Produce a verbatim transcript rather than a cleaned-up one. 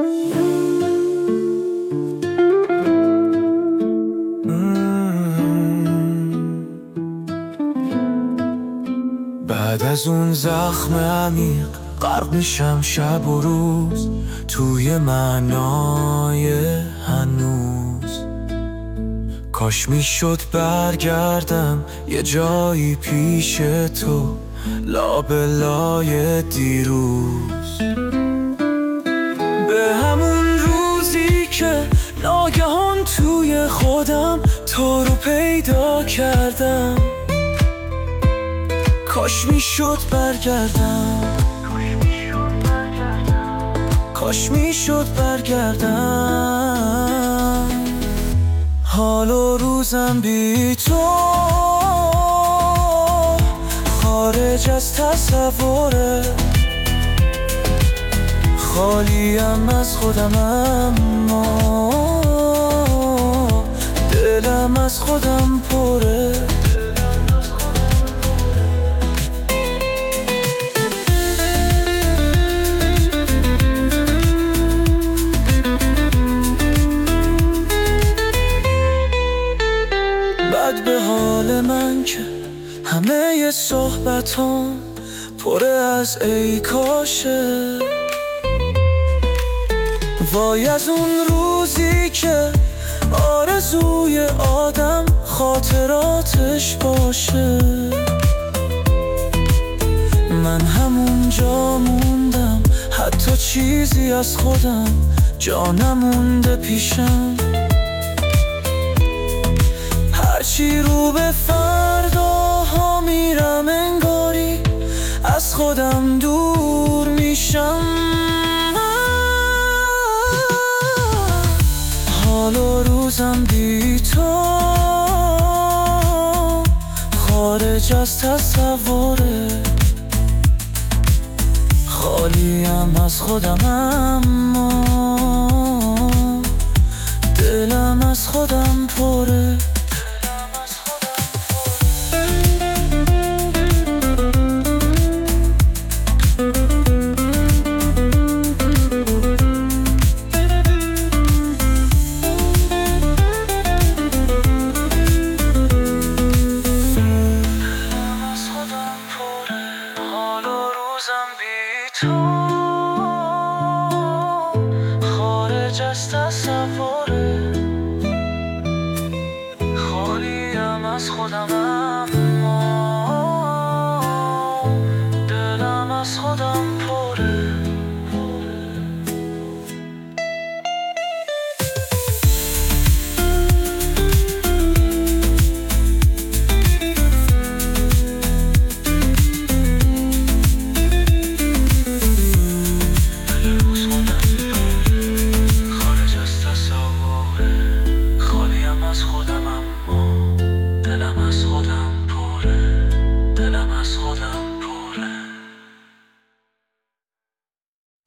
بعد از اون زخم عمیق غرق میشم شب و روز توی معنای هنوز. کاش میشد برگردم یه جایی پیش تو، لابلای دیروز، به همون روزی که ناگهان توی خودم تو رو پیدا کردم. کاش میشد برگردم، کاش میشد برگردم. حال و روزم بی تو خارج از تصوره، خالیم از خودم اما دلم از خودم پره. بد به حال من که همه صحبتام پر از ای کاشه. وای از اون روزی که آرزوی آدم خاطراتش باشه. من همونجا موندم، حتی چیزی از خودم جا نمونده پیشم. هرچی رو به فرداها میرم انگاری از خودم دور میشم. حال و روزم بی تو خارج از تصوره، خالیم از خودم اما دلم از خودم پره. تو خارج از تصور